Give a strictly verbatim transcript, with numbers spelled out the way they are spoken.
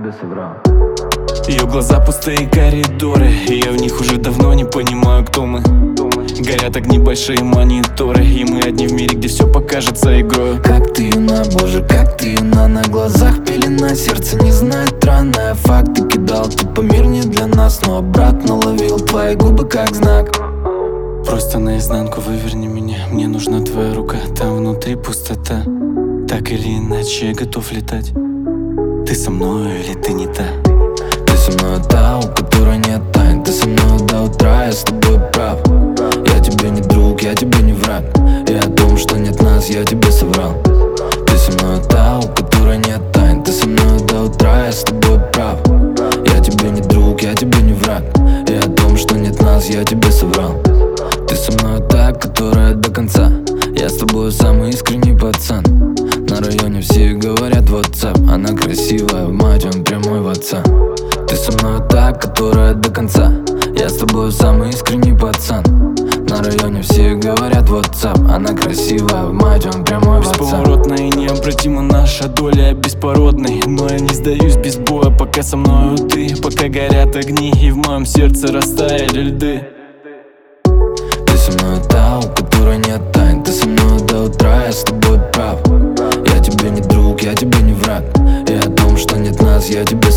тебе соврал. Ее глаза пустые коридоры, и я в них уже давно не понимаю, кто мы. Горят огни, большие мониторы, и мы одни в мире, где все покажется игрой. Как ты юна, боже, как ты юна. На глазах пелена, сердце не знает раны. Факты кидал, тупо мир не для нас, но обратно ловил твои губы как знак. Просто наизнанку выверни меня, мне нужна твоя рука. Там внутри пустота, так или иначе я готов летать. Ты со мной или ты не та? Ты со мной та, у которой нет тайн. Ты со мной до утра, я с тобой прав. Я тебе не друг, я тебе не враг. И о том, что нет нас, я тебе соврал. Ты со мной та, у которой нет тайн. Ты со мной до утра, я с тобой прав. Я тебе не друг, я тебе не враг. И о том, что нет нас, я тебе соврал. Ты со мной та, которая до конца. Я с тобой самый искренний пацан. На районе все говорят WhatsApp. Она красивая, мать, он прямой в отца. Ты со мной та, которая до конца. Я с тобой самый искренний пацан. На районе все говорят WhatsApp. Она красивая, мать, он прямой в отца. Бесповоротная и необратима наша доля беспородной. Но я не сдаюсь без боя, пока со мною ты. Пока горят огни и в моем сердце растаяли льды. Ты со мной та, у которой нет тайн. Ты со мной до утра, я с тобой прав. Я тебе не друг, я тебе не враг. И о том, что нет нас, я тебе